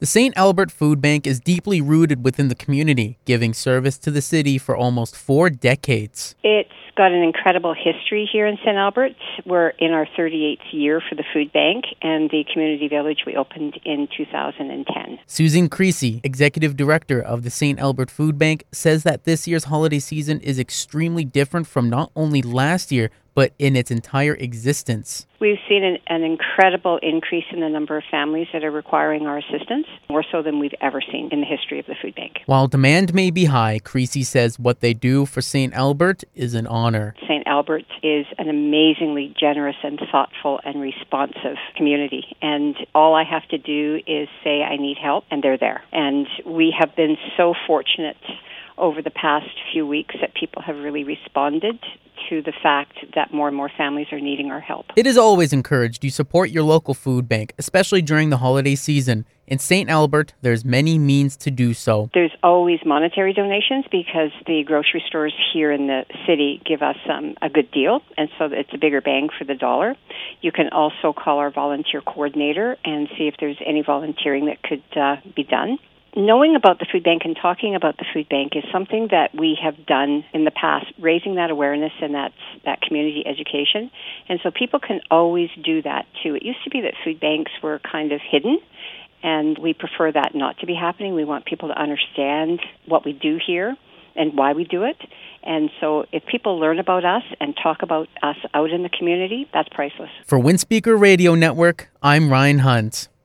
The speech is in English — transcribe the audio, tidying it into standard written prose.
The St. Albert Food Bank is deeply rooted within the community, giving service to the city for almost 4 decades. It's got an incredible history here in St. Albert. We're in our 38th year for the food bank, and the community village we opened in 2010. Susan Creasy, executive director of the St. Albert Food Bank, says that this year's holiday season is extremely different from not only last year, but in its entire existence. We've seen an incredible increase in the number of families that are requiring our assistance, more so than we've ever seen in the history of the food bank. While demand may be high, Creasy says what they do for St. Albert is an honor. St. Albert is an amazingly generous and thoughtful and responsive community, and all I have to do is say I need help, and they're there. And we have been so fortunate over the past few weeks that people have really responded to the fact that more and more families are needing our help. It is always encouraged you support your local food bank, especially during the holiday season. In St. Albert, there's many means to do so. There's always monetary donations because the grocery stores here in the city give us a good deal, and so it's a bigger bang for the dollar. You can also call our volunteer coordinator and see if there's any volunteering that could be done. Knowing about the food bank and talking about the food bank is something that we have done in the past, raising that awareness and that community education. And so people can always do that too. It used to be that food banks were kind of hidden, and we prefer that not to be happening. We want people to understand what we do here and why we do it. And so if people learn about us and talk about us out in the community, that's priceless. For Windspeaker Radio Network, I'm Ryan Hunt.